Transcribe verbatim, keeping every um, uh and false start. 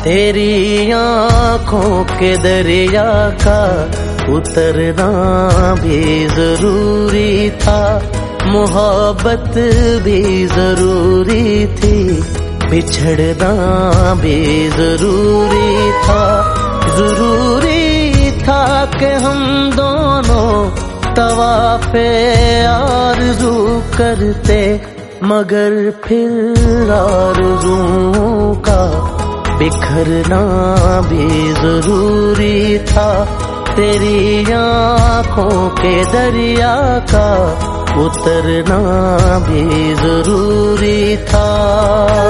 तेरी आँखों के दरिया का उतरना भी जरूरी था, मोहब्बत भी जरूरी थी, बिछड़ना भी जरूरी था। जरूरी था कि हम दोनों तवाफ़े आरज़ू करते, मगर फिर आरज़ुओं का बिखरना भी जरूरी था। तेरी आँखों के दरिया का उतरना भी जरूरी था।